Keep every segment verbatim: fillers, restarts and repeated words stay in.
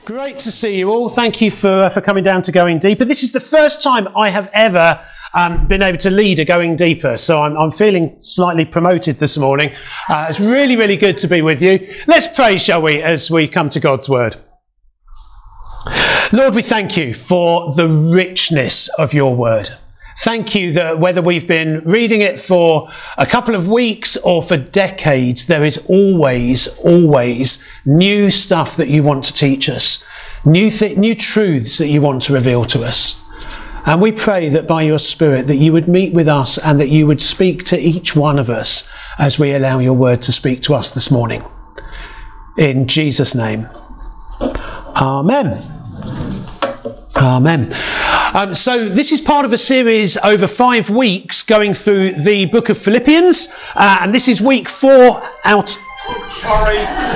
Great to see you all. Thank you for, uh, for coming down to Going Deeper. This is the first time I have ever um, been able to lead a Going Deeper, so I'm, I'm feeling slightly promoted this morning. Uh, it's really, really good to be with you. Let's pray, shall we, as we come to God's Word. Lord, we thank you for the richness of your Word. Thank you that whether we've been reading it for a couple of weeks or for decades, there is always, always new stuff that you want to teach us, new th- new truths that you want to reveal to us. And we pray that by your Spirit that you would meet with us and that you would speak to each one of us as we allow your word to speak to us this morning. In Jesus' name. Amen. Amen. Um, so this is part of a series over five weeks going through the book of Philippians, uh, and this is week four out. Sorry.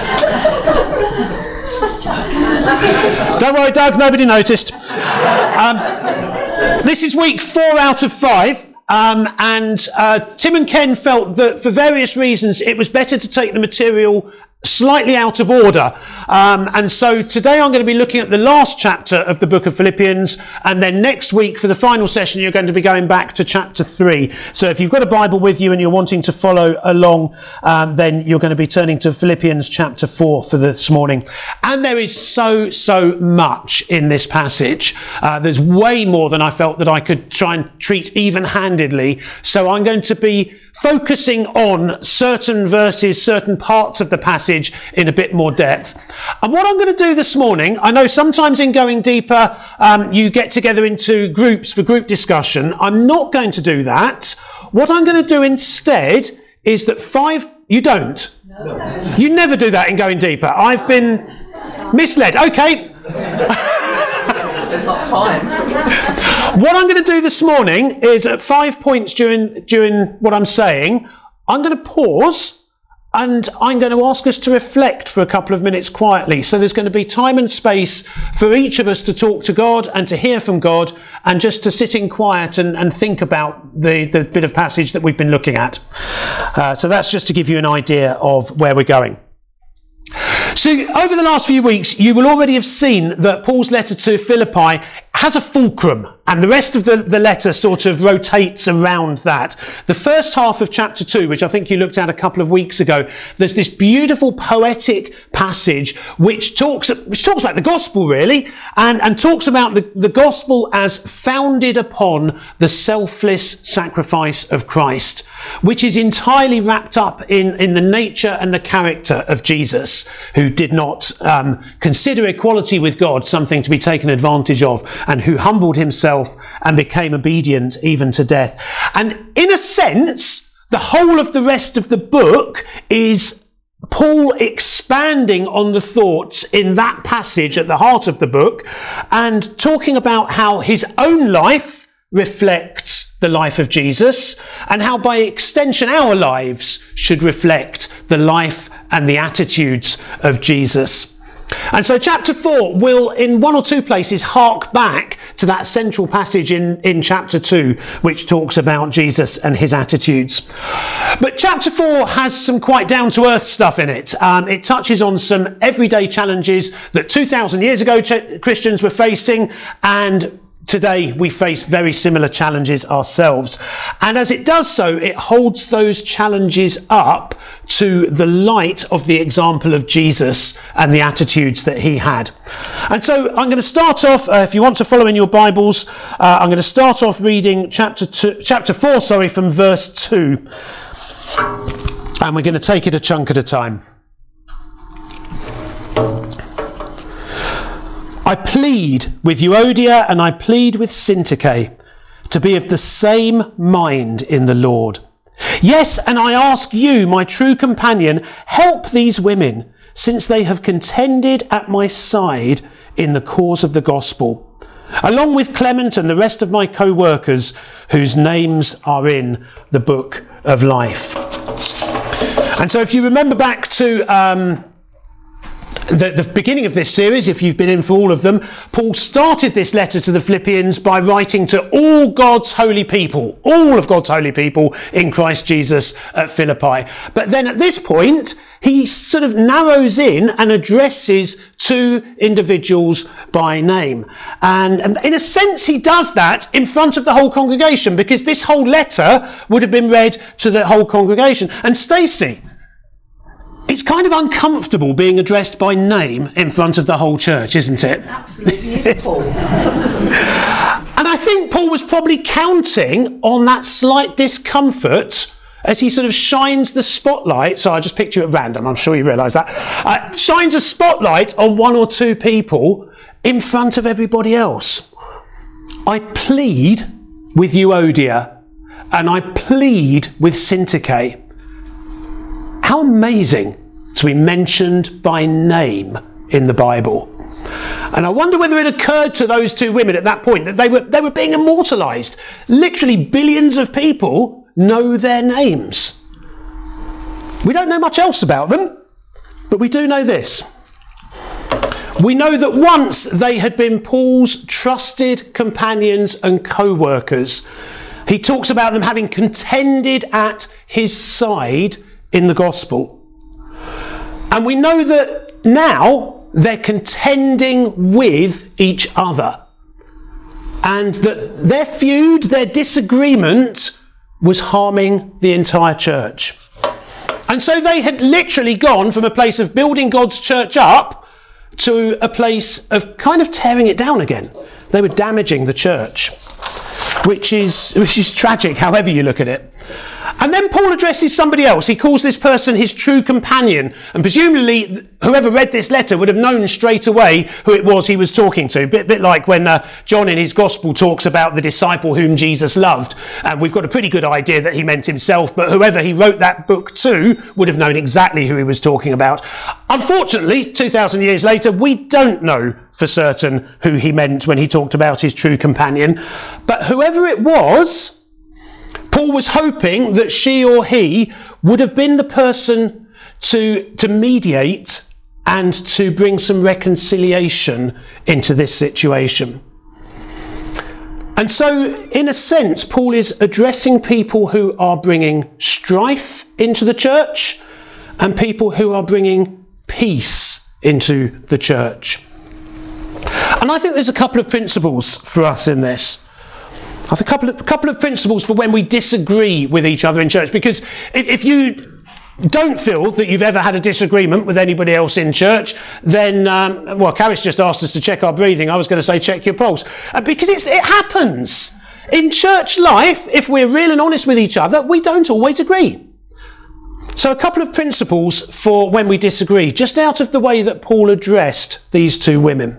Don't worry, Doug, nobody noticed. Um, this is week four out of five. Um, and uh, Tim and Ken felt that for various reasons it was better to take the material slightly out of order. Um, and so today I'm going to be looking at the last chapter of the book of Philippians, and then next week for the final session you're going to be going back to chapter three. So if you've got a Bible with you and you're wanting to follow along, um, then you're going to be turning to Philippians chapter four for this morning. And there is so, so much in this passage. Uh, there's way more than I felt that I could try and treat even-handedly. So I'm going to be focusing on certain verses, certain parts of the passage in a bit more depth. And what I'm going to do this morning, I know sometimes in Going Deeper, um, you get together into groups for group discussion. I'm not going to do that. What I'm going to do instead is that five... You don't? No. You never do that in Going Deeper. I've been misled. Okay. There's not time. What I'm going to do this morning is at five points during during what I'm saying, I'm going to pause and I'm going to ask us to reflect for a couple of minutes quietly. So there's going to be time and space for each of us to talk to God and to hear from God and just to sit in quiet and, and think about the, the bit of passage that we've been looking at. Uh, so that's just to give you an idea of where we're going. So over the last few weeks, you will already have seen that Paul's letter to Philippi has a fulcrum, and the rest of the, the letter sort of rotates around that. The first half of chapter two, which I think you looked at a couple of weeks ago, there's this beautiful poetic passage which talks which talks about the gospel, really, and, and talks about the, the gospel as founded upon the selfless sacrifice of Christ, which is entirely wrapped up in, in the nature and the character of Jesus, who did not um, consider equality with God something to be taken advantage of, and who humbled himself and became obedient even to death. And in a sense, the whole of the rest of the book is Paul expanding on the thoughts in that passage at the heart of the book and talking about how his own life reflects the life of Jesus and how by extension our lives should reflect the life and the attitudes of Jesus. And so chapter four will, in one or two places, hark back to that central passage in, in chapter two, which talks about Jesus and his attitudes. But chapter four has some quite down-to-earth stuff in it. Um, it touches on some everyday challenges that two thousand years ago ch- Christians were facing, and today we face very similar challenges ourselves. And as it does so, it holds those challenges up to the light of the example of Jesus and the attitudes that he had. And so I'm going to start off, uh, if you want to follow in your Bibles, uh, I'm going to start off reading chapter two, chapter four, sorry, from verse two. And we're going to take it a chunk at a time. I plead with Euodia and I plead with Syntyche to be of the same mind in the Lord. Yes, and I ask you, my true companion, help these women, since they have contended at my side in the cause of the gospel, along with Clement and the rest of my co-workers whose names are in the book of life. And so if you remember back to um, The, the beginning of this series, if you've been in for all of them, Paul started this letter to the Philippians by writing to all God's holy people, all of God's holy people in Christ Jesus at Philippi. But then at this point, he sort of narrows in and addresses two individuals by name. And, and in a sense, he does that in front of the whole congregation, because this whole letter would have been read to the whole congregation. And Stacey, it's kind of uncomfortable being addressed by name in front of the whole church, isn't it? Absolutely is, Paul. And I think Paul was probably counting on that slight discomfort as he sort of shines the spotlight. So I just picked you at random, I'm sure you realise that. Uh, shines a spotlight on one or two people in front of everybody else. I plead with Euodia and I plead with Syntyche. How amazing to be mentioned by name in the Bible. And I wonder whether it occurred to those two women at that point that they were, they were being immortalised. Literally billions of people know their names. We don't know much else about them, but we do know this. We know that once they had been Paul's trusted companions and co-workers. He talks about them having contended at his side in the gospel. And we know that now they're contending with each other. And that their feud, their disagreement was harming the entire church. And so they had literally gone from a place of building God's church up to a place of kind of tearing it down again. They were damaging the church, which is, which is tragic, however you look at it. And then Paul addresses somebody else. He calls this person his true companion. And presumably, whoever read this letter would have known straight away who it was he was talking to. A bit, bit like when uh, John in his gospel talks about the disciple whom Jesus loved. And we've got a pretty good idea that he meant himself, but whoever he wrote that book to would have known exactly who he was talking about. Unfortunately, two thousand years later, we don't know for certain who he meant when he talked about his true companion. But whoever it was, Paul was hoping that she or he would have been the person to, to mediate and to bring some reconciliation into this situation. And so, in a sense, Paul is addressing people who are bringing strife into the church and people who are bringing peace into the church. And I think there's a couple of principles for us in this. I have a couple of, couple of principles for when we disagree with each other in church, because if, if you don't feel that you've ever had a disagreement with anybody else in church, then, um, well, Karis just asked us to check our breathing. I was going to say check your pulse, uh, because it's, it happens. In church life, if we're real and honest with each other, we don't always agree. So a couple of principles for when we disagree, just out of the way that Paul addressed these two women.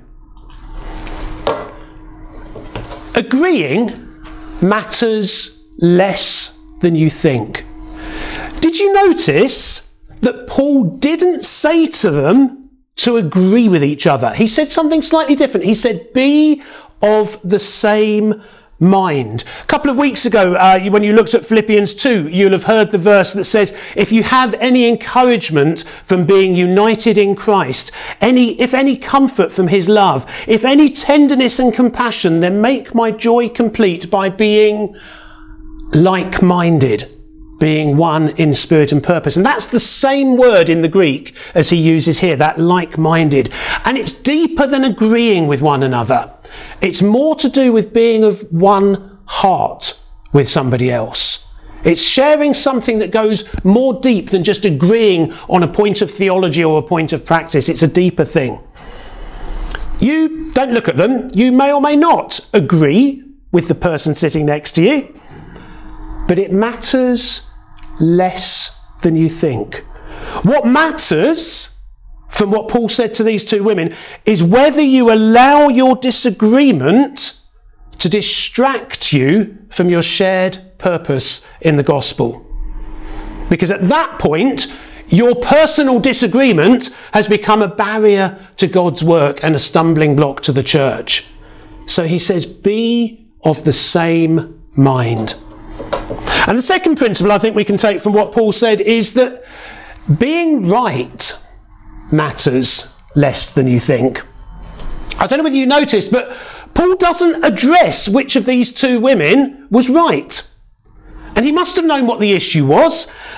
Agreeing matters less than you think. Did you notice that Paul didn't say to them to agree with each other? He said something slightly different. He said, be of the same mind. A couple of weeks ago, uh, when you looked at Philippians two, you'll have heard the verse that says, if you have any encouragement from being united in Christ, any, if any comfort from his love, if any tenderness and compassion, then make my joy complete by being like-minded, being one in spirit and purpose. And that's the same word in the Greek as he uses here, that like-minded. And it's deeper than agreeing with one another. It's more to do with being of one heart with somebody else. It's sharing something that goes more deep than just agreeing on a point of theology or a point of practice. It's a deeper thing. You don't look at them. You may or may not agree with the person sitting next to you, but it matters less than you think. What matters, from what Paul said to these two women, is whether you allow your disagreement to distract you from your shared purpose in the gospel. Because at that point, your personal disagreement has become a barrier to God's work and a stumbling block to the church. So he says, be of the same mind. And the second principle I think we can take from what Paul said is that being right matters less than you think. I don't know whether you noticed, but Paul doesn't address which of these two women was right. And he must have known what the issue was.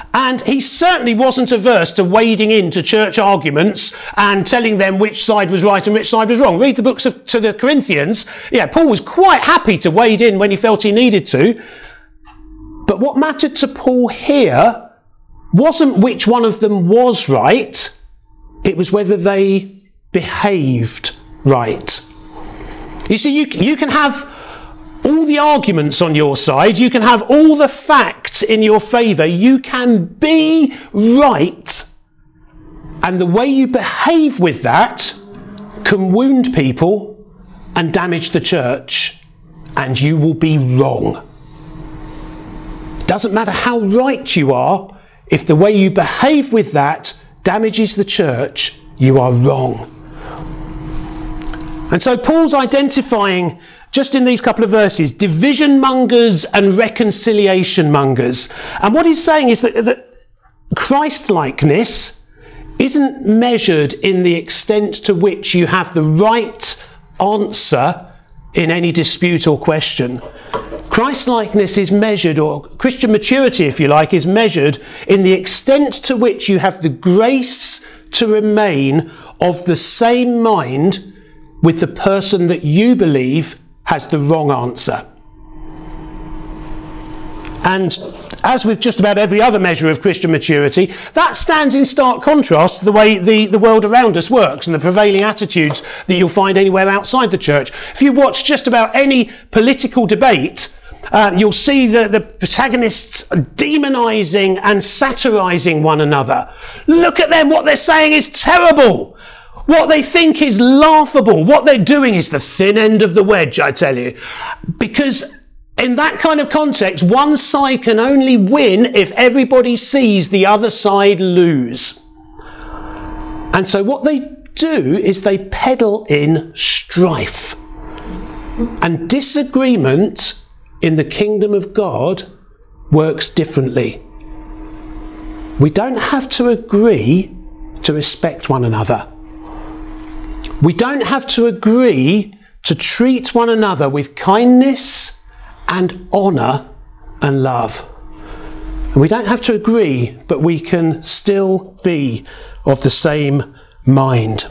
And he certainly wasn't averse to wading into church arguments and telling them which side was right and which side was wrong. Read the books of, to the Corinthians. Yeah, Paul was quite happy to wade in when he felt he needed to. But what mattered to Paul here wasn't which one of them was right. It was whether they behaved right. You see, you, you can have all the arguments on your side. You can have all the facts in your favour. You can be right. And the way you behave with that can wound people and damage the church. And you will be wrong. Doesn't matter how right you are. If the way you behave with that damages the church, you are wrong. And so Paul's identifying, just in these couple of verses, division mongers and reconciliation mongers. And what he's saying is that, that Christ-likeness isn't measured in the extent to which you have the right answer in any dispute or question. Christ-likeness is measured, or Christian maturity, if you like, is measured in the extent to which you have the grace to remain of the same mind with the person that you believe has the wrong answer. And as with just about every other measure of Christian maturity, that stands in stark contrast to the way the, the world around us works and the prevailing attitudes that you'll find anywhere outside the church. If you watch just about any political debate, uh, you'll see the, the protagonists demonising and satirising one another. Look at them, what they're saying is terrible. What they think is laughable. What they're doing is the thin end of the wedge, I tell you. Because in that kind of context, one side can only win if everybody sees the other side lose. And so what they do is they peddle in strife. And disagreement in the kingdom of God works differently. We don't have to agree to respect one another. We don't have to agree to treat one another with kindness and honour and love. And we don't have to agree, but we can still be of the same mind.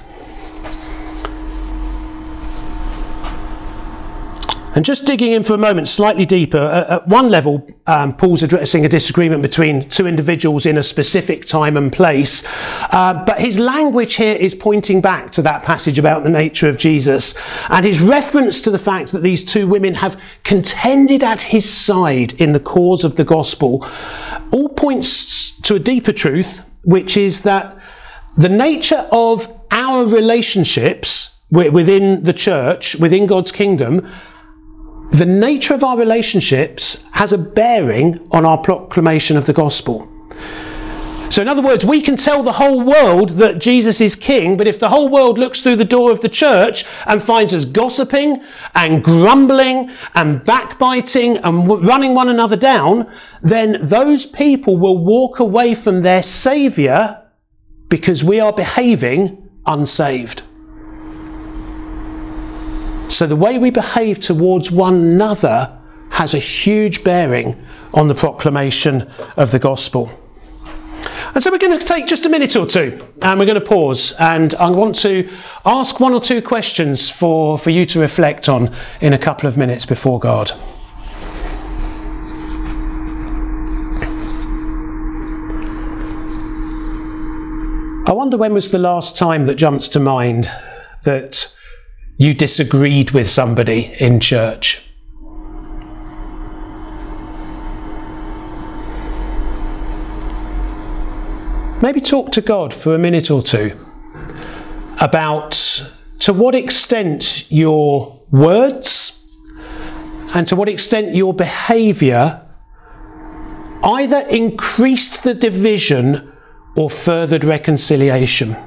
And just digging in for a moment, slightly deeper, at one level, um, Paul's addressing a disagreement between two individuals in a specific time and place. Uh, but his language here is pointing back to that passage about the nature of Jesus. And his reference to the fact that these two women have contended at his side in the cause of the gospel all points to a deeper truth, which is that the nature of our relationships within the church, within God's kingdom, the nature of our relationships has a bearing on our proclamation of the gospel. So in other words, we can tell the whole world that Jesus is king, but if the whole world looks through the door of the church and finds us gossiping and grumbling and backbiting and running one another down, then those people will walk away from their Saviour because we are behaving unsaved. So the way we behave towards one another has a huge bearing on the proclamation of the gospel. And so we're going to take just a minute or two and we're going to pause, and I want to ask one or two questions for, for you to reflect on in a couple of minutes before God. I wonder when was the last time that jumps to mind that you disagreed with somebody in church. Maybe talk to God for a minute or two about to what extent your words and to what extent your behaviour either increased the division or furthered reconciliation.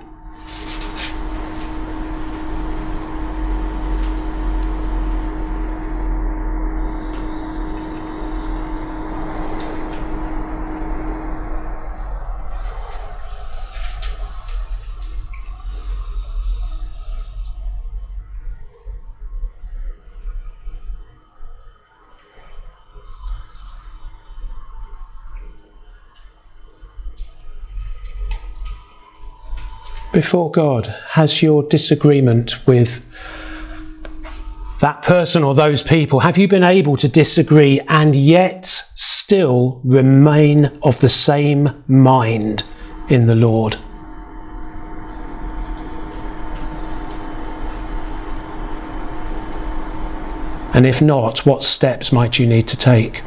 before God, has your disagreement with that person or those people, have you been able to disagree and yet still remain of the same mind in the Lord? And if not, what steps might you need to take?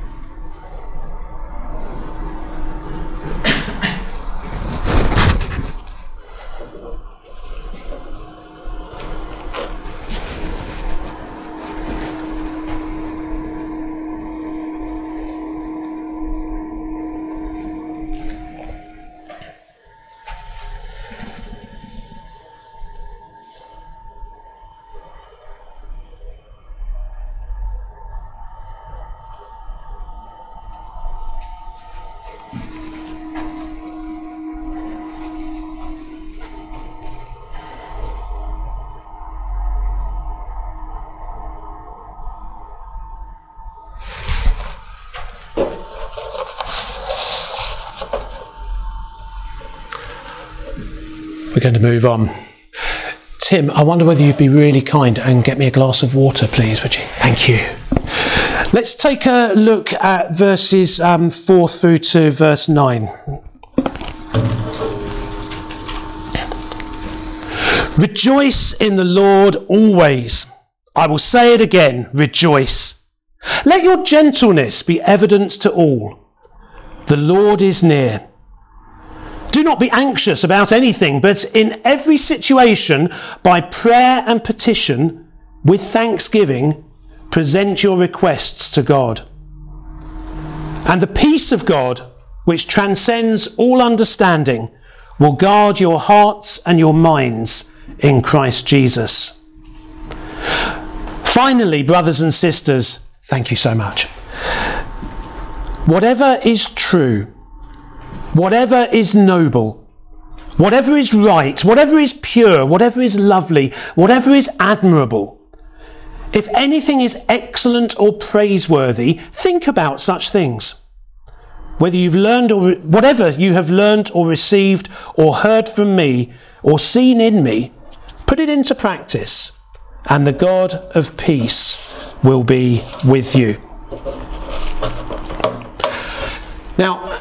We're going to move on. Tim, I wonder whether you'd be really kind and get me a glass of water, please, would you? Thank you. Let's take a look at verses um, four through to verse nine. Rejoice in the Lord always. I will say it again, rejoice. Let your gentleness be evident to all. The Lord is near. Do not be anxious about anything, but in every situation, by prayer and petition, with thanksgiving, present your requests to God. And the peace of God, which transcends all understanding, will guard your hearts and your minds in Christ Jesus. Finally, brothers and sisters, thank you so much. Whatever is true, whatever is noble, whatever is right, whatever is pure, whatever is lovely, whatever is admirable, if anything is excellent or praiseworthy, think about such things. Whether you've learned or re- whatever you have learned or received or heard from me or seen in me, put it into practice, and the God of peace will be with you. Now,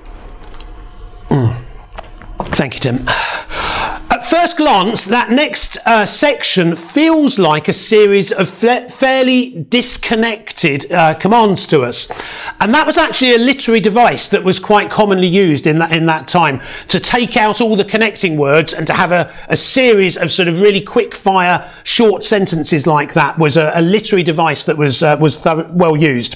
mm, thank you, Tim. At first glance, that next uh, section feels like a series of fairly disconnected uh, commands to us. And that was actually a literary device that was quite commonly used in that, in that time, to take out all the connecting words and to have a, a series of sort of really quick fire short sentences like that was a, a literary device that was, uh, was th- well used.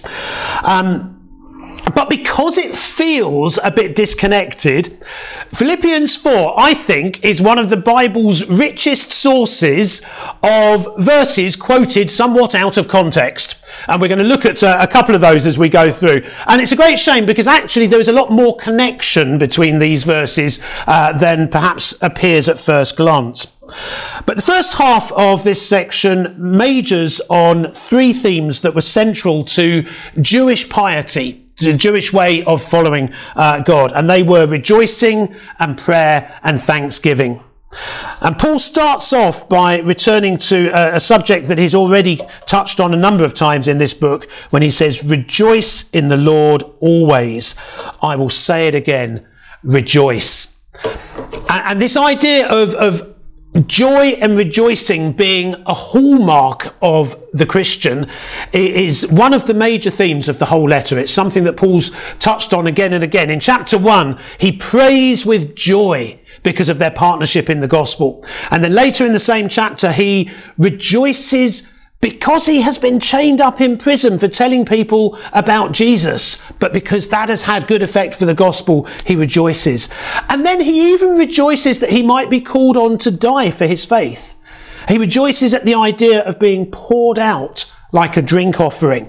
Um, But because it feels a bit disconnected, Philippians four, I think, is one of the Bible's richest sources of verses quoted somewhat out of context. And we're going to look at uh, a couple of those as we go through. And it's a great shame because actually there is a lot more connection between these verses uh, than perhaps appears at first glance. But the first half of this section majors on three themes that were central to Jewish piety, the Jewish way of following uh, God, and they were rejoicing and prayer and thanksgiving. And Paul starts off by returning to a, a subject that he's already touched on a number of times in this book when he says, rejoice in the Lord always. I will say it again, rejoice. And, and this idea of, of joy and rejoicing being a hallmark of the Christian is one of the major themes of the whole letter. It's something that Paul's touched on again and again. In chapter one, he prays with joy because of their partnership in the gospel. And then later in the same chapter, he rejoices because he has been chained up in prison for telling people about Jesus, but because that has had good effect for the gospel, he rejoices. And then he even rejoices that he might be called on to die for his faith. He rejoices at the idea of being poured out like a drink offering.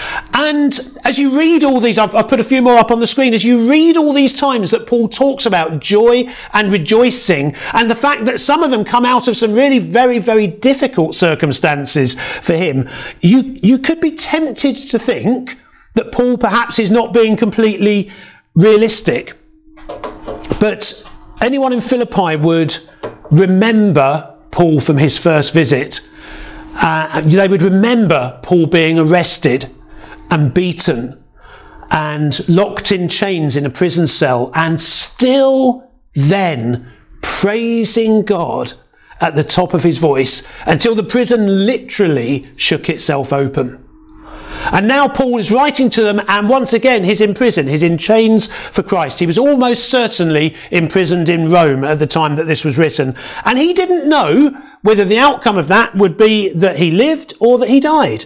And as you read all these, I've, I've put a few more up on the screen, as you read all these times that Paul talks about joy and rejoicing, and the fact that some of them come out of some really very, very difficult circumstances for him, you, you could be tempted to think that Paul perhaps is not being completely realistic. But anyone in Philippi would remember Paul from his first visit. Uh, they would remember Paul being arrested and beaten and locked in chains in a prison cell, and still then praising God at the top of his voice until the prison literally shook itself open. And now Paul is writing to them, and once again he's in prison. He's in chains for Christ. He was almost certainly imprisoned in Rome at the time that this was written. And he didn't know whether the outcome of that would be that he lived or that he died.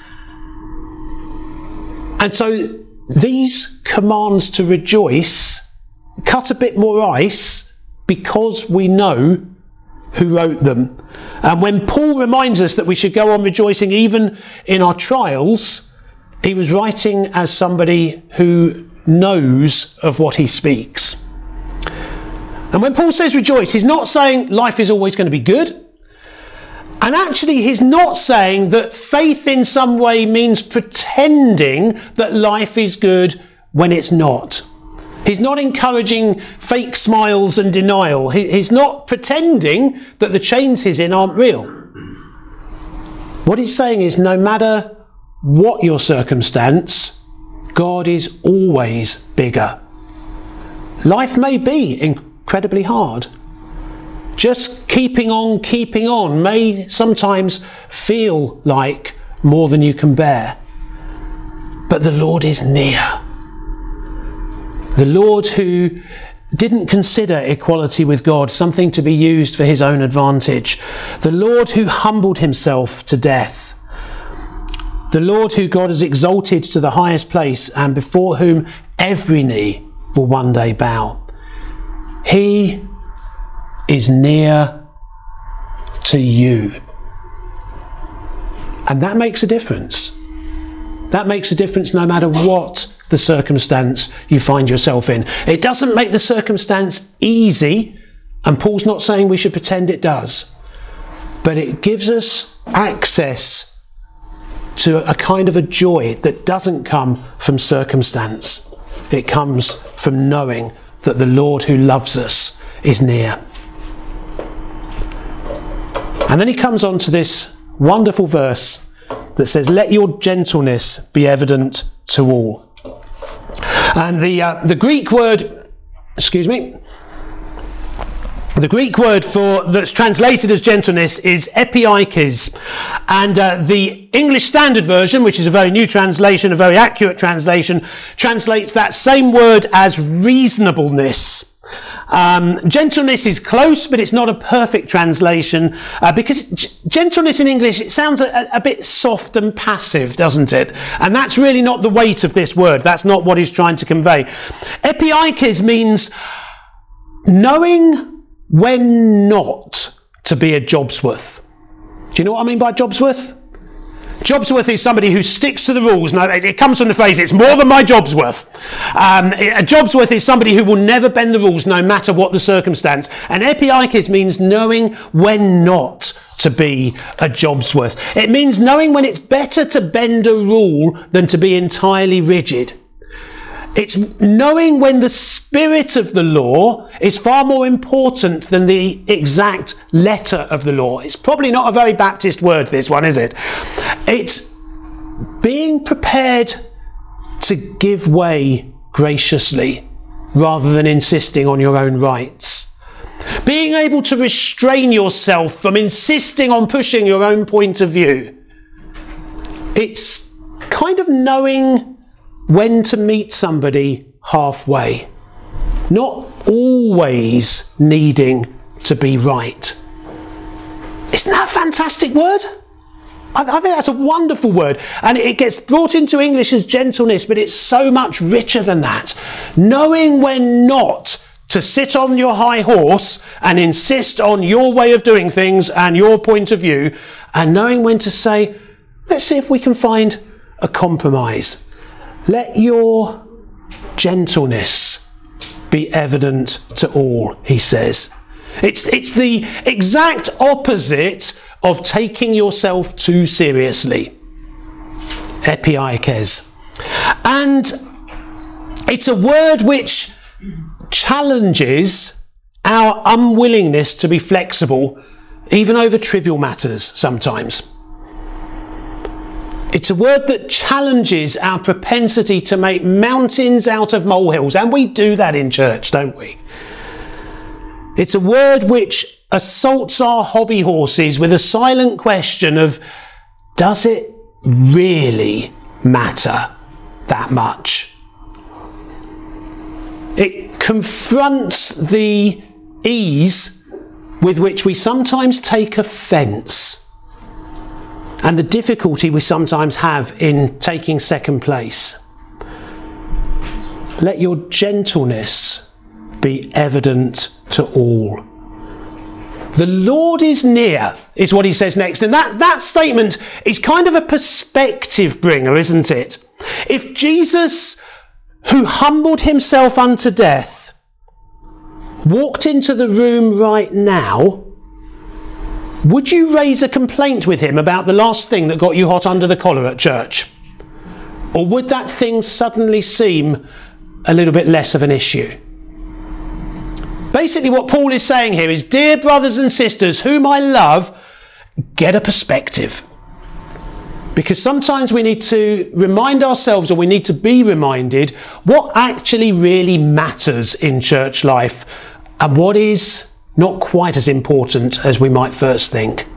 And so these commands to rejoice cut a bit more ice because we know who wrote them. And when Paul reminds us that we should go on rejoicing even in our trials, he was writing as somebody who knows of what he speaks. And when Paul says rejoice, he's not saying life is always going to be good. And actually, he's not saying that faith in some way means pretending that life is good when it's not. He's not encouraging fake smiles and denial. He, he's not pretending that the chains he's in aren't real. What he's saying is, no matter what your circumstance, God is always bigger. Life may be incredibly hard. Just keeping on, keeping on may sometimes feel like more than you can bear. But the Lord is near. The Lord who didn't consider equality with God something to be used for his own advantage. The Lord who humbled himself to death. The Lord who God has exalted to the highest place and before whom every knee will one day bow. He is near to you. And that makes a difference. That makes a difference no matter what the circumstance you find yourself in. It doesn't make the circumstance easy, and Paul's not saying we should pretend it does, but it gives us access to a kind of a joy that doesn't come from circumstance. It comes from knowing that the Lord who loves us is near. And then he comes on to this wonderful verse that says, let your gentleness be evident to all. And the uh, the Greek word, excuse me, the Greek word for that's translated as gentleness is epiikes, and uh, the English Standard Version, which is a very new translation, a very accurate translation, translates that same word as reasonableness. Um, gentleness is close, but it's not a perfect translation uh, because g- gentleness in English, it sounds a, a bit soft and passive, doesn't it? And that's really not the weight of this word. That's not what he's trying to convey. Epiikes means knowing when not to be a Jobsworth. Do you know what I mean by Jobsworth? Jobsworth is somebody who sticks to the rules. Now, it comes from the phrase, it's more than my job's worth. Um, a Jobsworth is somebody who will never bend the rules no matter what the circumstance. And epiikes means knowing when not to be a Jobsworth. It means knowing when it's better to bend a rule than to be entirely rigid. It's knowing when the spirit of the law is far more important than the exact letter of the law. It's probably not a very Baptist word, this one, is it? It's being prepared to give way graciously rather than insisting on your own rights. Being able to restrain yourself from insisting on pushing your own point of view. It's kind of knowing when to meet somebody halfway, not always needing to be right. Isn't that a fantastic word? I, I think that's a wonderful word, and it gets brought into English as gentleness, but it's so much richer than that. Knowing when not to sit on your high horse and insist on your way of doing things and your point of view, and knowing when to say, let's see if we can find a compromise. Let your gentleness be evident to all, he says. It's, it's the exact opposite of taking yourself too seriously. Epiikes. And it's a word which challenges our unwillingness to be flexible, even over trivial matters sometimes. It's a word that challenges our propensity to make mountains out of molehills, and we do that in church, don't we? It's a word which assaults our hobby horses with a silent question of, does it really matter that much? It confronts the ease with which we sometimes take offence and the difficulty we sometimes have in taking second place. Let your gentleness be evident to all. The Lord is near, is what he says next. And that, that statement is kind of a perspective bringer, isn't it? If Jesus, who humbled himself unto death, walked into the room right now, would you raise a complaint with him about the last thing that got you hot under the collar at church? Or would that thing suddenly seem a little bit less of an issue? Basically what Paul is saying here is, dear brothers and sisters whom I love, get a perspective. Because sometimes we need to remind ourselves, or we need to be reminded, what actually really matters in church life and what is not quite as important as we might first think.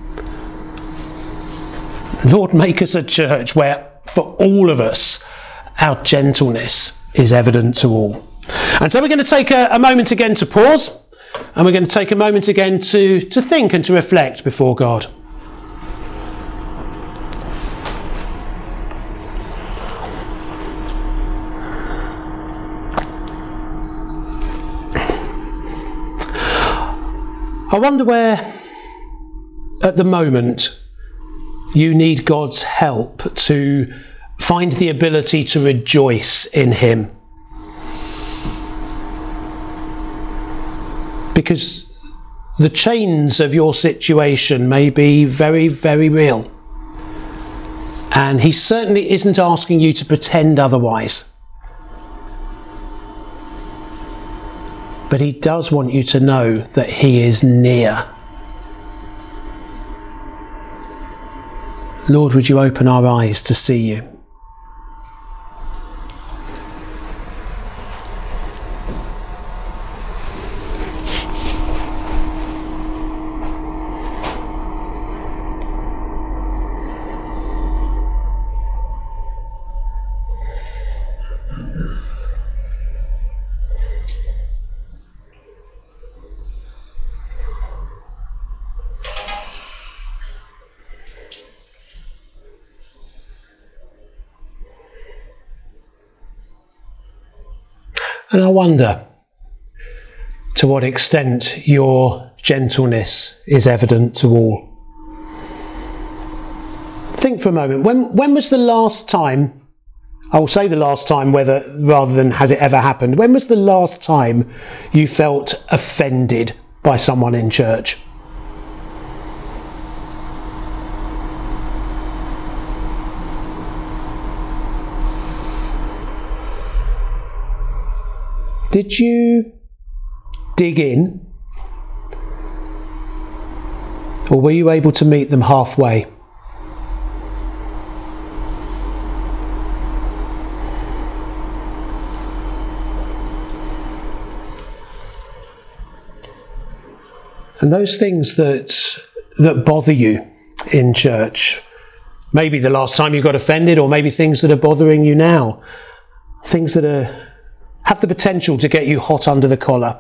Lord, make us a church where, for all of us, our gentleness is evident to all. And so we're going to take a, a moment again to pause, and we're going to take a moment again to, to think and to reflect before God. I wonder where, at the moment, you need God's help to find the ability to rejoice in him. Because the chains of your situation may be very, very real. And he certainly isn't asking you to pretend otherwise. But he does want you to know that he is near. Lord, would you open our eyes to see you? And I wonder to what extent your gentleness is evident to all. Think for a moment, when, when was the last time, I will say the last time whether rather than has it ever happened, when was the last time you felt offended by someone in church? Did you dig in? Or were you able to meet them halfway? And those things that that bother you in church, maybe the last time you got offended, or maybe things that are bothering you now, things that are have the potential to get you hot under the collar.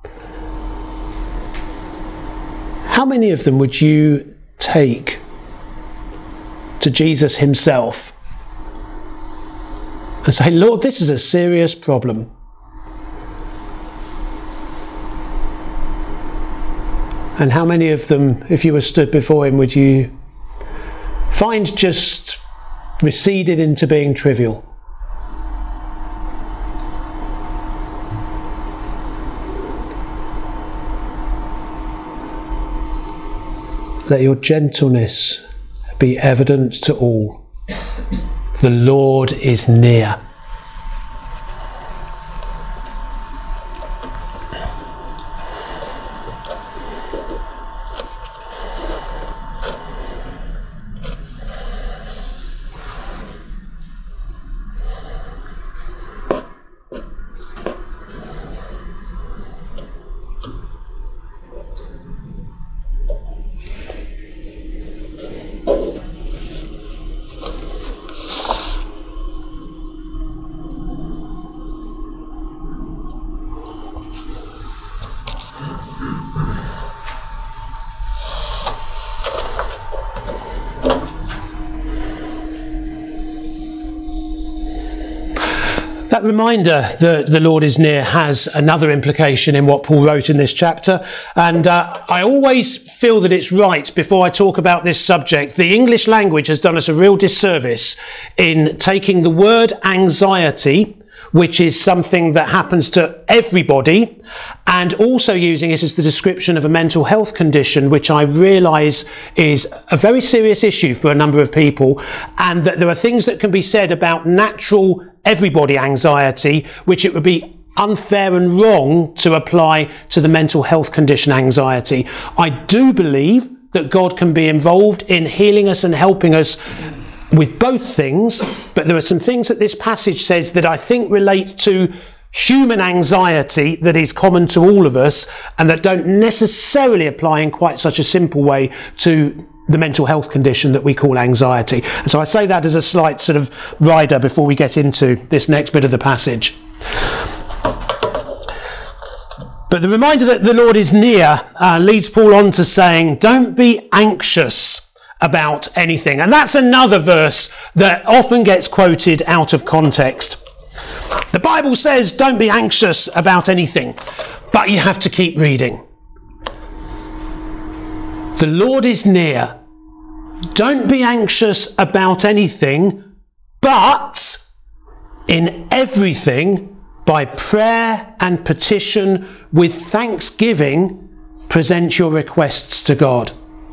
How many of them would you take to Jesus himself and say, Lord, this is a serious problem. And how many of them, if you were stood before him, would you find just receded into being trivial? Let your gentleness be evident to all. The Lord is near. That reminder that the Lord is near has another implication in what Paul wrote in this chapter. And uh, I always feel that it's right, before I talk about this subject, the English language has done us a real disservice in taking the word anxiety, which is something that happens to everybody, and also using it as the description of a mental health condition, which I realise is a very serious issue for a number of people, and that there are things that can be said about natural everybody anxiety, which it would be unfair and wrong to apply to the mental health condition anxiety. I do believe that God can be involved in healing us and helping us with both things, but there are some things that this passage says that I think relate to human anxiety that is common to all of us, and that don't necessarily apply in quite such a simple way to the mental health condition that we call anxiety. And so I say that as a slight sort of rider before we get into this next bit of the passage. But the reminder that the Lord is near uh, leads Paul on to saying, don't be anxious about anything. And that's another verse that often gets quoted out of context. The Bible says don't be anxious about anything, but you have to keep reading. The Lord is near. Don't be anxious about anything, but in everything, by prayer and petition with thanksgiving, present your requests to God.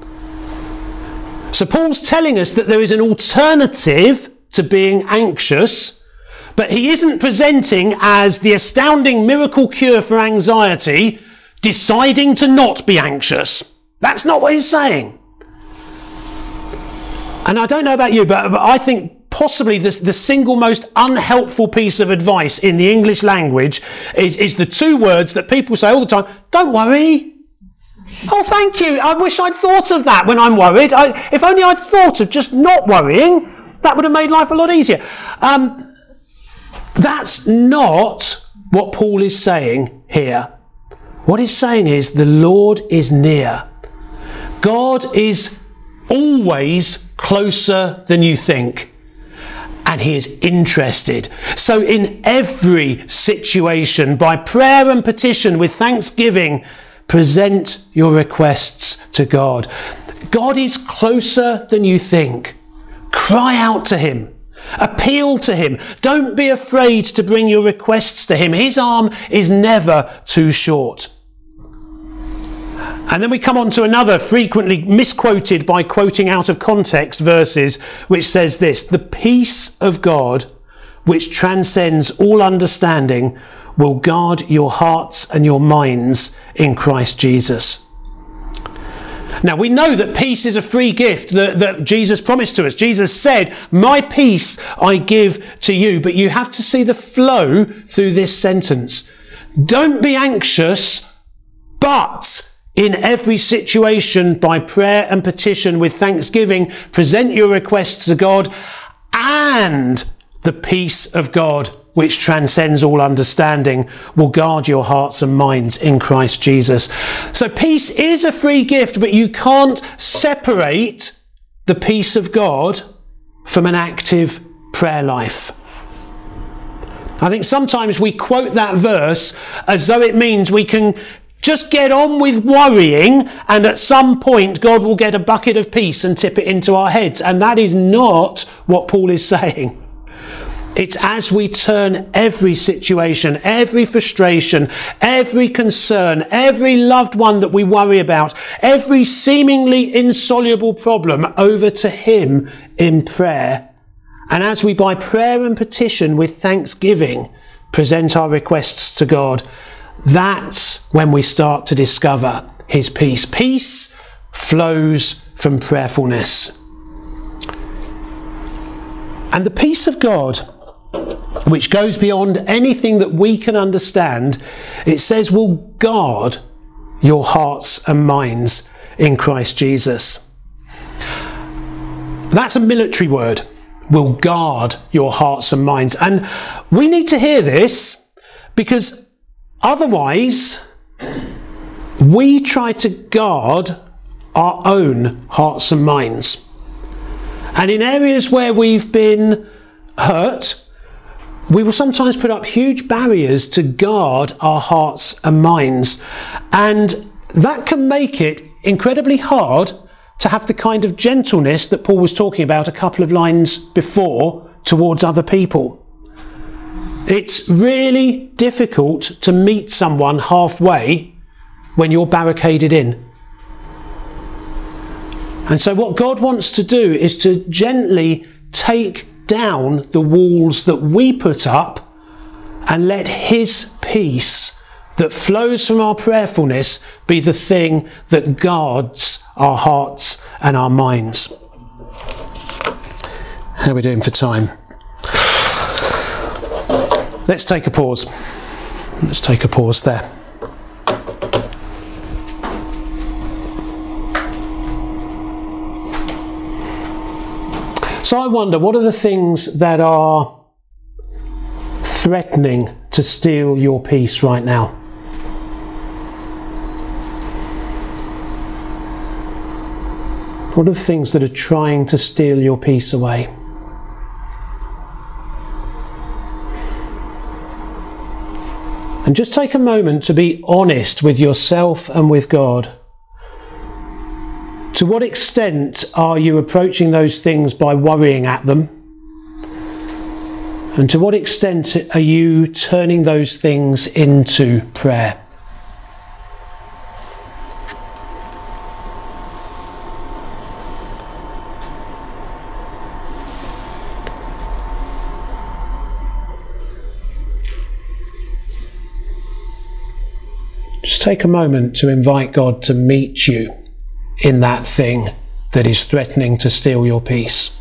So Paul's telling us that there is an alternative to being anxious, but he isn't presenting as the astounding miracle cure for anxiety, deciding to not be anxious. That's not what he's saying. And I don't know about you, but, but I think possibly this, the single most unhelpful piece of advice in the English language is, is the two words that people say all the time, don't worry. Oh, thank you. I wish I'd thought of that when I'm worried. I, if only I'd thought of just not worrying, that would have made life a lot easier. Um, that's not what Paul is saying here. What he's saying is the Lord is near. God is always closer than you think, and he is interested. So in every situation, by prayer and petition with thanksgiving, present your requests to God. God is closer than you think. Cry out to him. Appeal to him. Don't be afraid to bring your requests to him. His arm is never too short. And then we come on to another frequently misquoted by quoting out of context verses, which says this: the peace of God, which transcends all understanding, will guard your hearts and your minds in Christ Jesus. Now, we know that peace is a free gift that, that Jesus promised to us. Jesus said, my peace I give to you. But you have to see the flow through this sentence. Don't be anxious, but in every situation, by prayer and petition with thanksgiving, present your requests to God, and the peace of God, which transcends all understanding, will guard your hearts and minds in Christ Jesus. So peace is a free gift, but you can't separate the peace of God from an active prayer life. I think sometimes we quote that verse as though it means we can just get on with worrying, and at some point God will get a bucket of peace and tip it into our heads. And that is not what Paul is saying. It's as we turn every situation, every frustration, every concern, every loved one that we worry about, every seemingly insoluble problem over to him in prayer. And as we, by prayer and petition with thanksgiving, present our requests to God, that's when we start to discover his peace. Peace flows from prayerfulness. And the peace of God, which goes beyond anything that we can understand, it says will guard your hearts and minds in Christ Jesus. That's a military word, will guard your hearts and minds. And we need to hear this, because otherwise, we try to guard our own hearts and minds. And in areas where we've been hurt, we will sometimes put up huge barriers to guard our hearts and minds. And that can make it incredibly hard to have the kind of gentleness that Paul was talking about a couple of lines before towards other people. It's really difficult to meet someone halfway when you're barricaded in. And so what God wants to do is to gently take down the walls that we put up and let his peace that flows from our prayerfulness be the thing that guards our hearts and our minds. How are we doing for time? Let's take a pause. Let's take a pause there. So I wonder, what are the things that are threatening to steal your peace right now? What are the things that are trying to steal your peace away? And just take a moment to be honest with yourself and with God. To what extent are you approaching those things by worrying at them? And to what extent are you turning those things into prayer? Just take a moment to invite God to meet you in that thing that is threatening to steal your peace.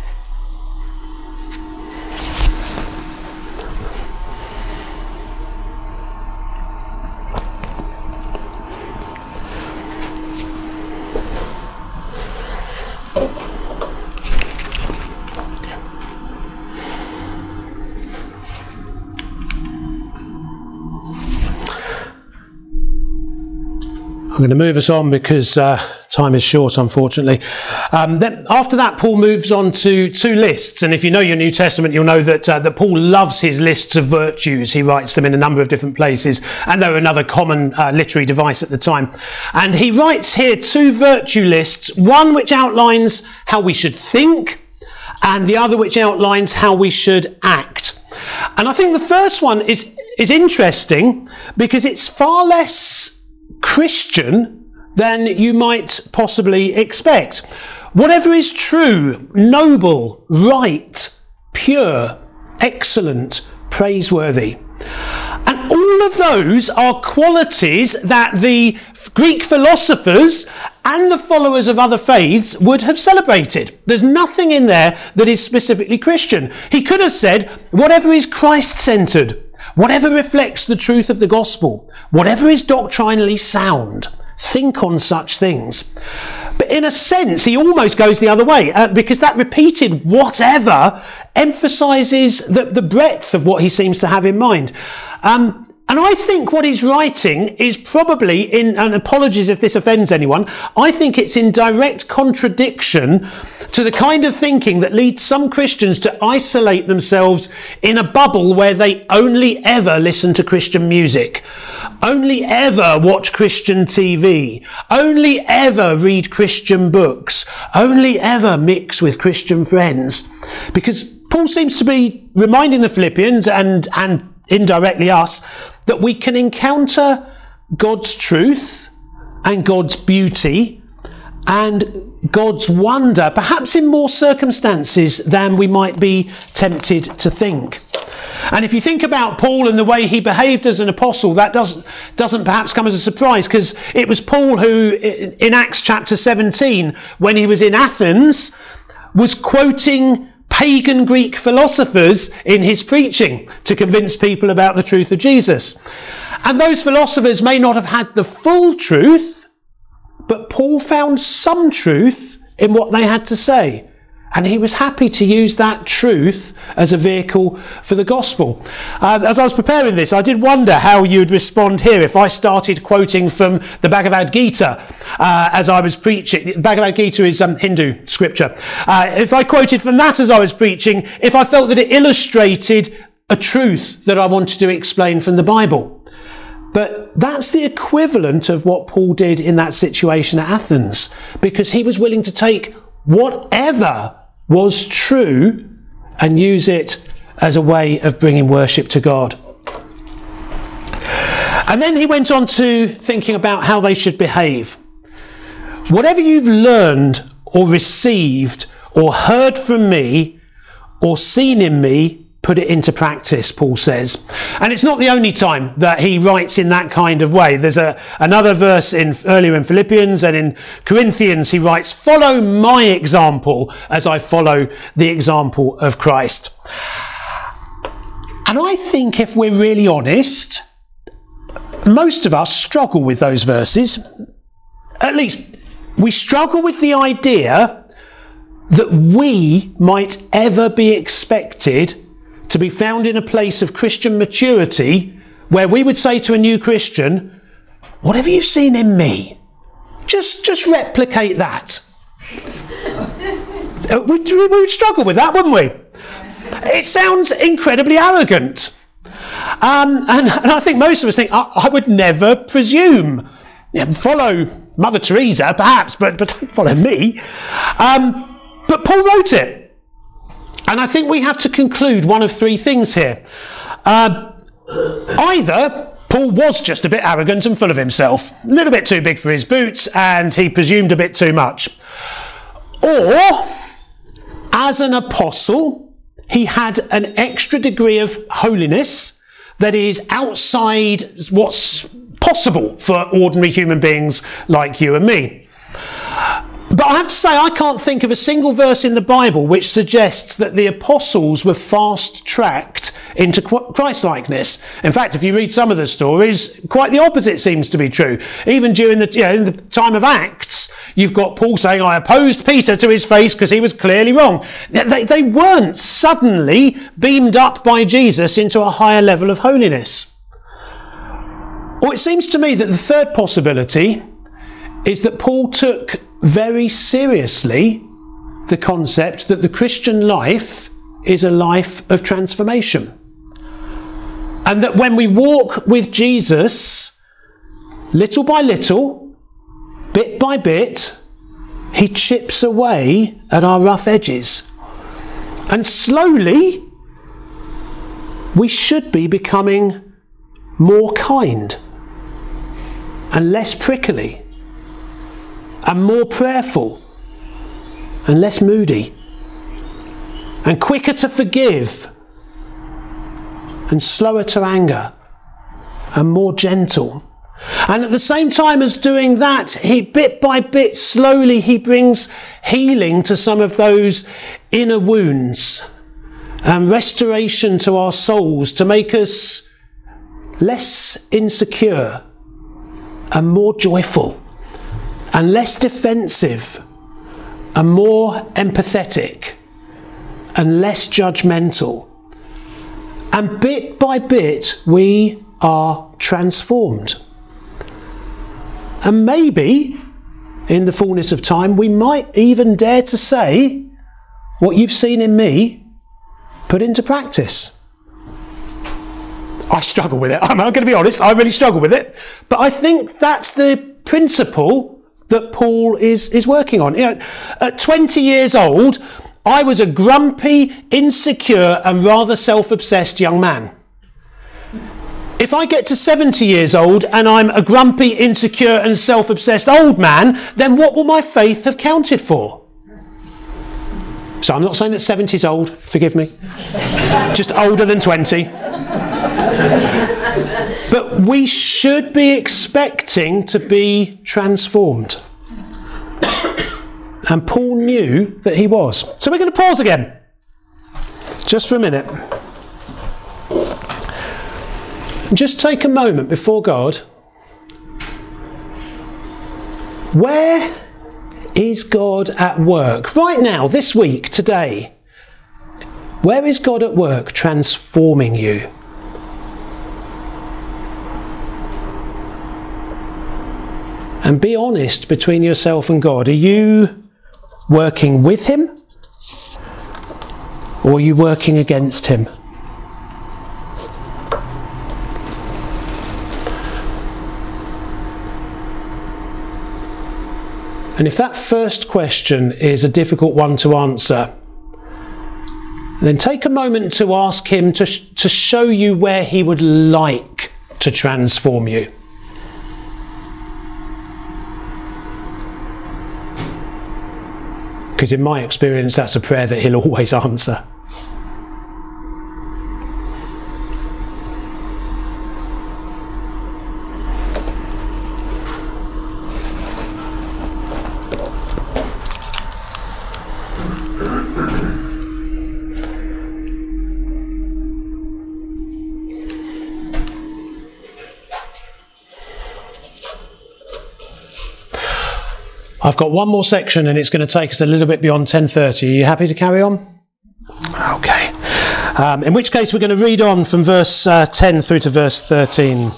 I'm going to move us on because uh, time is short, unfortunately. Um, then after that, Paul moves on to two lists. And if you know your New Testament, you'll know that, uh, that Paul loves his lists of virtues. He writes them in a number of different places. And they were another common uh, literary device at the time. And he writes here two virtue lists, one which outlines how we should think, and the other which outlines how we should act. And I think the first one is, is interesting because it's far less Christian than you might possibly expect. Whatever is true, noble, right, pure, excellent, praiseworthy. And all of those are qualities that the Greek philosophers and the followers of other faiths would have celebrated. There's nothing in there that is specifically Christian. He could have said, whatever is Christ-centered, whatever reflects the truth of the gospel, whatever is doctrinally sound, think on such things. But in a sense, he almost goes the other way, uh, because that repeated whatever emphasises the, the breadth of what he seems to have in mind. Um, and I think what he's writing is probably in, and apologies if this offends anyone, I think it's in direct contradiction to the kind of thinking that leads some Christians to isolate themselves in a bubble where they only ever listen to Christian music, only ever watch Christian T V, only ever read Christian books, only ever mix with Christian friends. Because Paul seems to be reminding the Philippians and, and indirectly us, that we can encounter God's truth and God's beauty and God's wonder, perhaps in more circumstances than we might be tempted to think. And if you think about Paul and the way he behaved as an apostle, that doesn't, doesn't perhaps come as a surprise, because it was Paul who, in Acts chapter seventeen, when he was in Athens, was quoting pagan Greek philosophers in his preaching to convince people about the truth of Jesus. And those philosophers may not have had the full truth, but Paul found some truth in what they had to say. And he was happy to use that truth as a vehicle for the gospel. Uh, as I was preparing this, I did wonder how you'd respond here if I started quoting from the Bhagavad Gita uh, as I was preaching. Bhagavad Gita is um, Hindu scripture. Uh, if I quoted from that as I was preaching, if I felt that it illustrated a truth that I wanted to explain from the Bible. But that's the equivalent of what Paul did in that situation at Athens, because he was willing to take whatever was true and use it as a way of bringing worship to God. And then he went on to thinking about how they should behave. Whatever you've learned or received or heard from me or seen in me, put it into practice, Paul says. And it's not the only time that he writes in that kind of way. There's a, another verse in earlier in Philippians, and in Corinthians he writes, follow my example as I follow the example of Christ. And I think if we're really honest, most of us struggle with those verses. At least we struggle with the idea that we might ever be expected to be found in a place of Christian maturity where we would say to a new Christian, whatever you've seen in me, just, just replicate that. we, we would struggle with that, wouldn't we? It sounds incredibly arrogant. Um, and, and I think most of us think, I, I would never presume. Yeah, follow Mother Teresa, perhaps, but, but don't follow me. Um, but Paul wrote it. And I think we have to conclude one of three things here. Uh, either Paul was just a bit arrogant and full of himself, a little bit too big for his boots, and he presumed a bit too much. Or, as an apostle, he had an extra degree of holiness that is outside what's possible for ordinary human beings like you and me. But I have to say, I can't think of a single verse in the Bible which suggests that the apostles were fast-tracked into Christ-likeness. In fact, if you read some of the stories, quite the opposite seems to be true. Even during the, you know, in the time of Acts, you've got Paul saying, I opposed Peter to his face because he was clearly wrong. They, they weren't suddenly beamed up by Jesus into a higher level of holiness. Or it seems to me that the third possibility is that Paul took very seriously the concept that the Christian life is a life of transformation. And that when we walk with Jesus, little by little, bit by bit, he chips away at our rough edges. And slowly, we should be becoming more kind and less prickly, and more prayerful, and less moody, and quicker to forgive, and slower to anger, and more gentle. And at the same time as doing that, he bit by bit, slowly, he brings healing to some of those inner wounds, and restoration to our souls to make us less insecure, and more joyful, and less defensive, and more empathetic, and less judgmental. And bit by bit, we are transformed. And maybe, in the fullness of time, we might even dare to say, what you've seen in me, put into practice. I struggle with it. I'm going to be honest, I really struggle with it. But I think that's the principle that Paul is, is working on. You know, at twenty years old, I was a grumpy, insecure, and rather self-obsessed young man. If I get to seventy years old and I'm a grumpy, insecure, and self-obsessed old man, then what will my faith have counted for? So I'm not saying that seventy is old, forgive me. Just older than twenty. But we should be expecting to be transformed. And Paul knew that he was. So we're going to pause again, just for a minute. Just take a moment before God. Where is God at work? Right now, this week, today. Where is God at work transforming you? And be honest between yourself and God. Are you working with him? Or are you working against him? And if that first question is a difficult one to answer, then take a moment to ask him to, sh- to show you where he would like to transform you. Because in my experience, that's a prayer that he'll always answer. I've got one more section and it's going to take us a little bit beyond ten thirty. Are you happy to carry on? Okay. Um, in which case we're going to read on from verse uh, ten through to verse thirteen.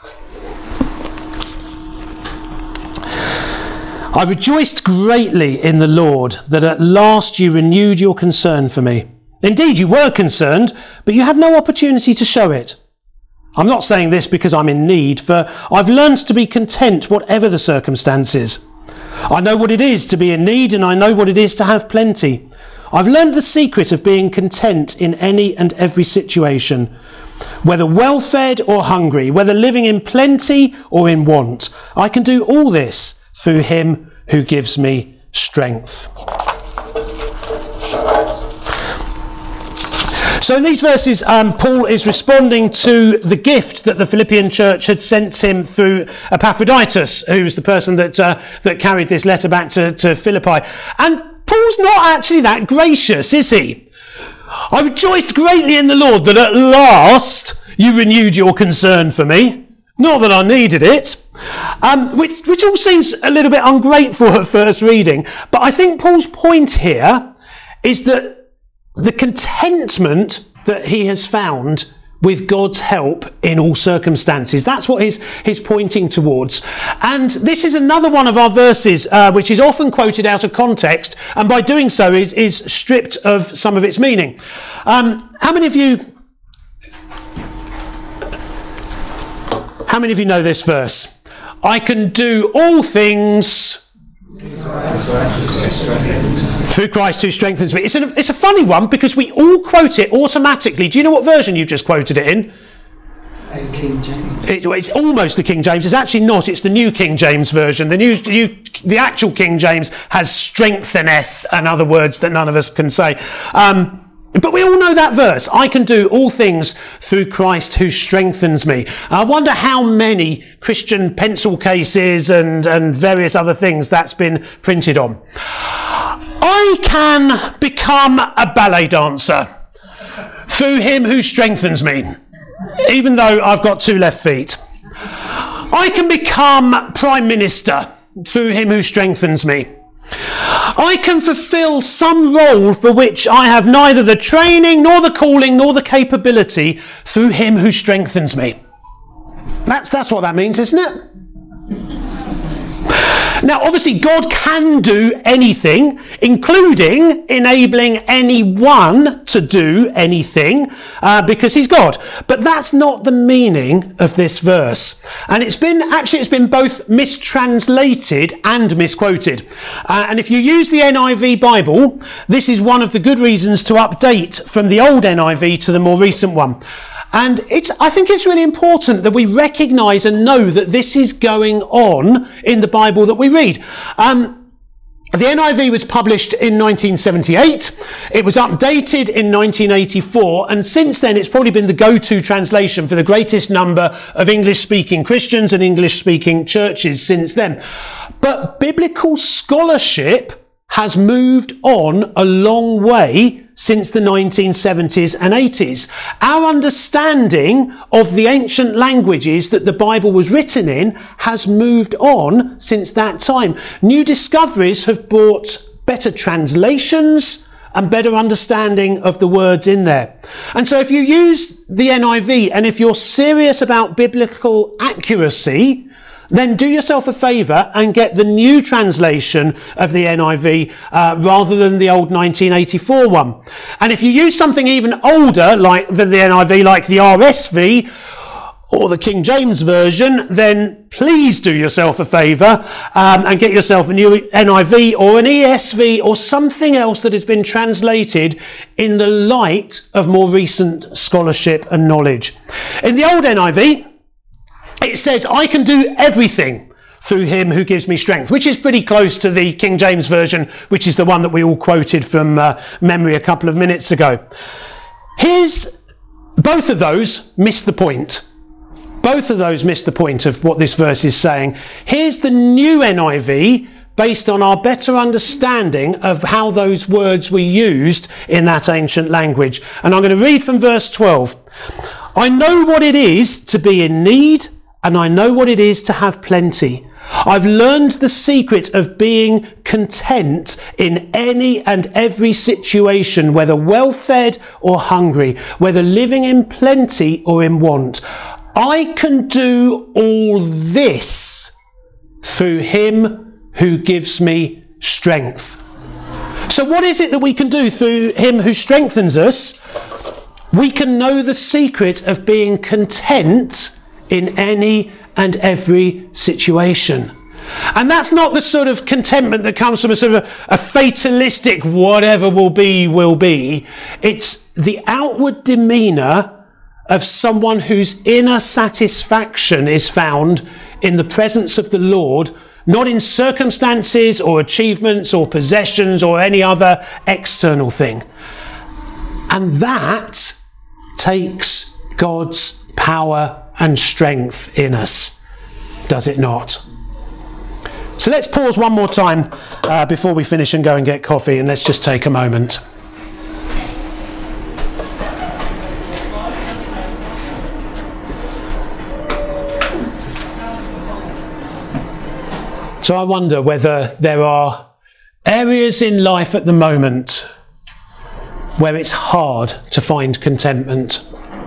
I rejoiced greatly in the Lord that at last you renewed your concern for me. Indeed, you were concerned, but you had no opportunity to show it. I'm not saying this because I'm in need, for I've learned to be content whatever the circumstances. I know what it is to be in need, and I know what it is to have plenty. I've learned the secret of being content in any and every situation, whether well-fed or hungry, whether living in plenty or in want. I can do all this through him who gives me strength. So in these verses, um, Paul is responding to the gift that the Philippian church had sent him through Epaphroditus, who's the person that uh, that carried this letter back to, to Philippi. And Paul's not actually that gracious, is he? I rejoiced greatly in the Lord that at last you renewed your concern for me. Not that I needed it. Um, which, which all seems a little bit ungrateful at first reading. But I think Paul's point here is that the contentment that he has found with God's help in all circumstances. That's what he's, he's pointing towards. And this is another one of our verses uh, which is often quoted out of context, and by doing so is, is stripped of some of its meaning. Um, how many of you how many of you know this verse? I can do all things through Christ who strengthens me. It's a, it's a funny one because we all quote it automatically. Do you know what version you've just quoted it in? It's King James. It, it's almost the King James. It's actually not. It's the New King James version. The new, new, the actual King James has strengtheneth and other words that none of us can say. Um, But we all know that verse. I can do all things through Christ who strengthens me. I wonder how many Christian pencil cases and, and various other things that's been printed on. I can become a ballet dancer through him who strengthens me, even though I've got two left feet. I can become Prime Minister through him who strengthens me. I can fulfil some role for which I have neither the training nor the calling nor the capability through him who strengthens me. That's, that's what that means, isn't it? Now, obviously, God can do anything, including enabling anyone to do anything, uh, because he's God. But that's not the meaning of this verse. And it's been, actually, it's been both mistranslated and misquoted. Uh, and if you use the N I V Bible, this is one of the good reasons to update from the old N I V to the more recent one. And it's, I think it's really important that we recognise and know that this is going on in the Bible that we read. Um, the N I V was published in nineteen seventy-eight. It was updated in nineteen eighty-four. And since then, it's probably been the go-to translation for the greatest number of English-speaking Christians and English-speaking churches since then. But biblical scholarship has moved on a long way since the nineteen seventies and eighties. Our understanding of the ancient languages that the Bible was written in has moved on since that time. New discoveries have brought better translations and better understanding of the words in there. And so if you use the N I V, and if you're serious about biblical accuracy, then do yourself a favour and get the new translation of the N I V uh, rather than the old nineteen eighty-four one. And if you use something even older like than the N I V, like the R S V, or the King James Version, then please do yourself a favour um, and get yourself a new N I V or an E S V or something else that has been translated in the light of more recent scholarship and knowledge. In the old N I V, it says, I can do everything through him who gives me strength, which is pretty close to the King James Version, which is the one that we all quoted from uh, memory a couple of minutes ago. Here's, both of those miss the point. Both of those miss the point of what this verse is saying. Here's the new N I V based on our better understanding of how those words were used in that ancient language. And I'm going to read from verse twelve. I know what it is to be in need, and I know what it is to have plenty. I've learned the secret of being content in any and every situation, whether well-fed or hungry, whether living in plenty or in want. I can do all this through him who gives me strength. So what is it that we can do through him who strengthens us? We can know the secret of being content in any and every situation. And that's not the sort of contentment that comes from a sort of a, a fatalistic whatever will be, will be. It's the outward demeanour of someone whose inner satisfaction is found in the presence of the Lord, not in circumstances or achievements or possessions or any other external thing. And that takes God's power and strength in us, does it not? So let's pause one more time uh, before we finish and go and get coffee, and let's just take a moment. So I wonder whether there are areas in life at the moment where it's hard to find contentment.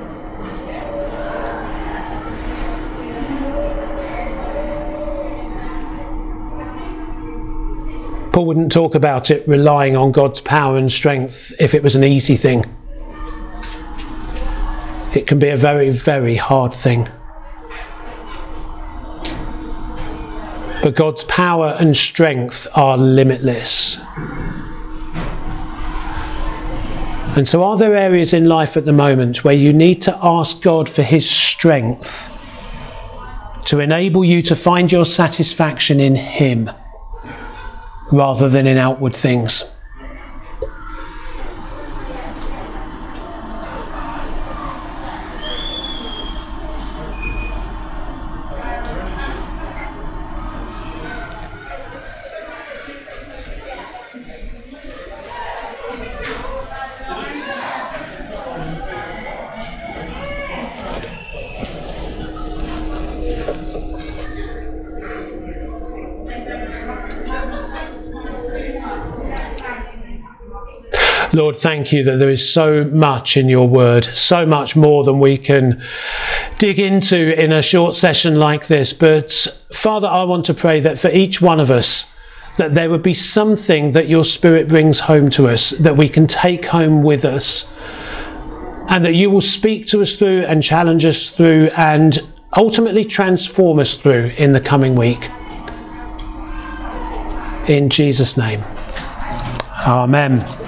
Paul wouldn't talk about it relying on God's power and strength if it was an easy thing. It can be a very, very hard thing. But God's power and strength are limitless. And so are there areas in life at the moment where you need to ask God for his strength to enable you to find your satisfaction in him rather than in outward things? Lord, thank you that there is so much in your word, so much more than we can dig into in a short session like this. But Father, I want to pray that for each one of us, that there would be something that your Spirit brings home to us, that we can take home with us, and that you will speak to us through and challenge us through and ultimately transform us through in the coming week. In Jesus' name. Amen.